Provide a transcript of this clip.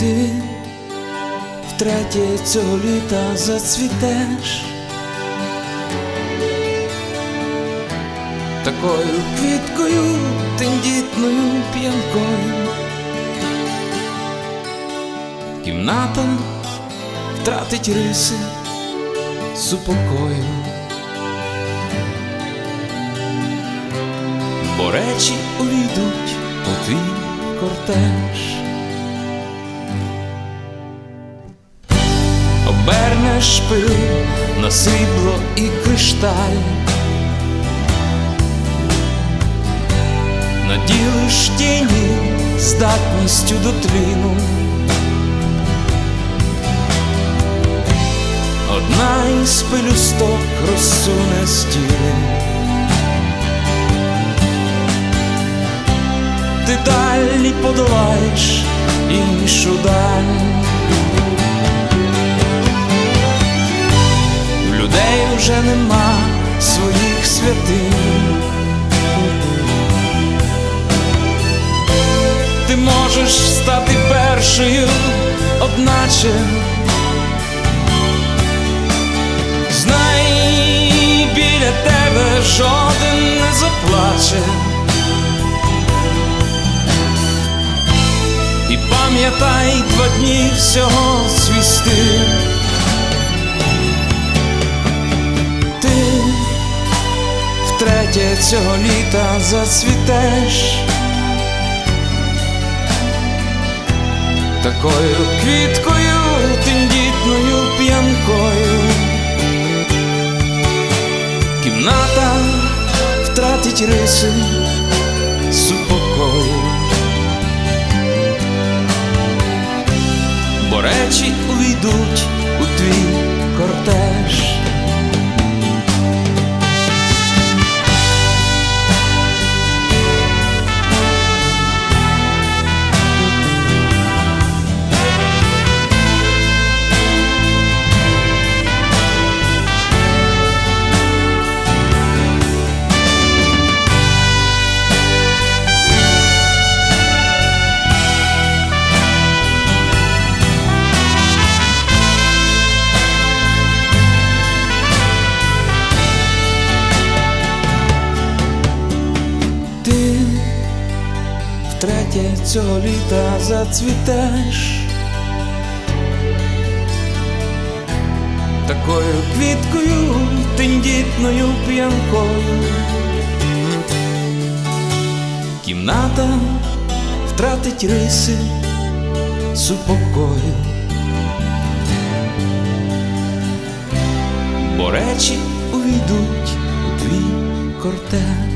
Ти втретє цього літа зацвітеш такою квіткою, тендітною п'янкою. Кімната втратить риси супокою, бо речі увійдуть у твій кортеж. Обернеш пил на срібло і кришталь, наділиш тіні здатністю до тліну. Одна із пелюсток розсуне стіни. Ти далі подолаєш іншу даль. В людей вже нема своїх святинь. Ти можеш стати першою, одначе знай, біля тебе жоден не заплаче. І пам'ятай 2 дні всього свій стиль. Ти втретє цього літа зацвітеш такою квіткою, тендітною п'янкою. Кімната втратить риси супокою, бо речі увійдуть у твій кортеж. Ти втретє цього літа зацвітеш такою квіткою, тендітною п'янкою. Кімната втратить риси супокою, бо речі увійдуть у твій кортеж.